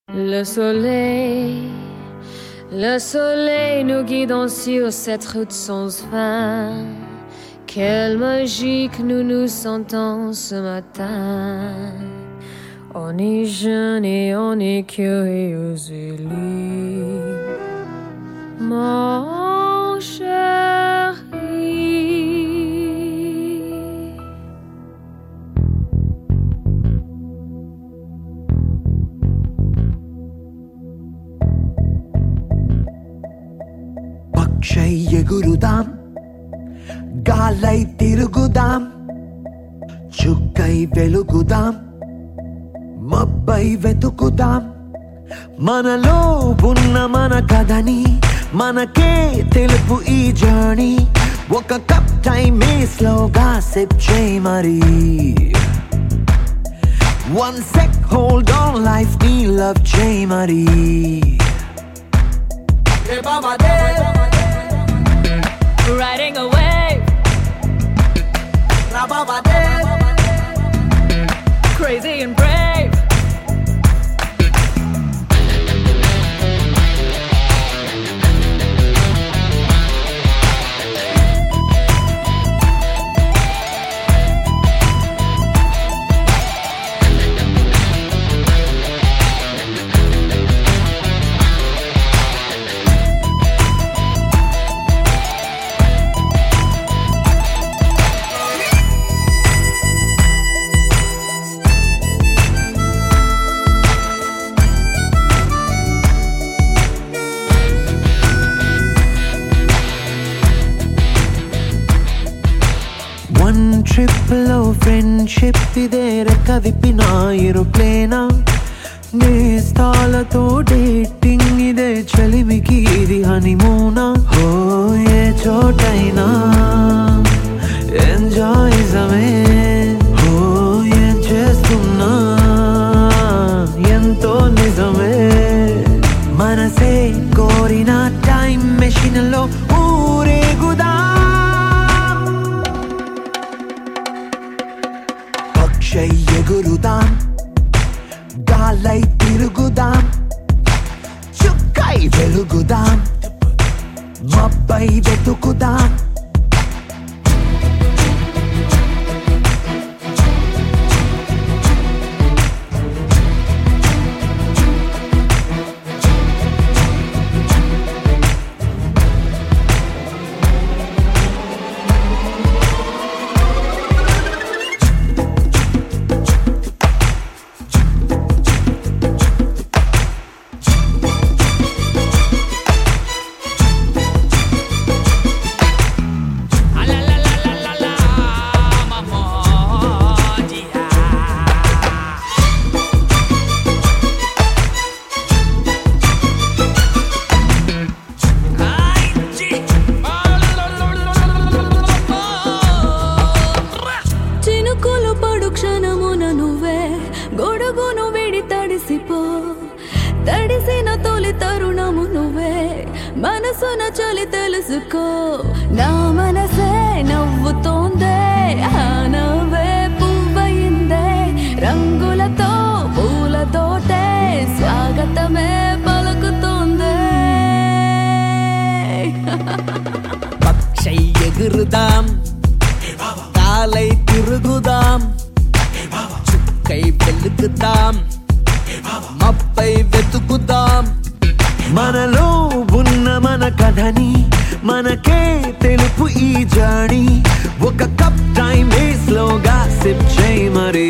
Le soleil nous guide sur cette route sans fin. Quelle magie que nous nous sentons ce matin. On est jeune et on est curieux et libre, mon chéri. పక్షై ఎగురుదాం, గాలై తిరుగుదాం, చుక్కై వెలుగుదాం, మబ్బై వెతుకుదాం. మనలో ఉన్న మన కథని మనకే తెలుపు ఈ journey. ఒక cup టైమే స్లోగా సిప్ చేయి మరి. One sec hold on life ని లవ్ చేయి మరి. Riding a wave, crazy and brave. One trip లో ఫ్రెండ్షిప్ ఇదే రెక్క విప్పిన ఏరోప్లేనా. నేస్తాలతో డేటింగ్ ఇదే చలిమికి ఇది హనీమూనా. ఓ ఏ చోటైనా ఎంజాయ్ జమే. ఓ ఏం చేస్తున్నా ఎంతో నిజమే. మనసే కోరిన టైం మెషిన్ లో ఊరేగుదా. పక్షై ఎగురుదాం, గాలై తిరుగుదాం, చుక్కై వెలుగుదాం, మబ్బై వెతుకుదాం. గొడుగును విడి తడిసిపో, తడిసిన తొలి తరుణము నువ్వే, మనసున చలి తెలుసుకో. నా మనసే నవ్వుతోందే, ఆ నవ్వే పువ్వయిందే, రంగులతో పూలతోటే స్వాగతమే పలుకుతోందే. పక్షై ఎగురుదాం, గాలై తిరుగుదాం, చుక్కై వెలుగుదాం, మబ్బై వెతుకుదాం. మనలో ఉన్న మన కథని మనకే తెలుపు ఈ జర్నీ. ఒక కప్ టైం స్లోగా సిప్ చేయి మరి.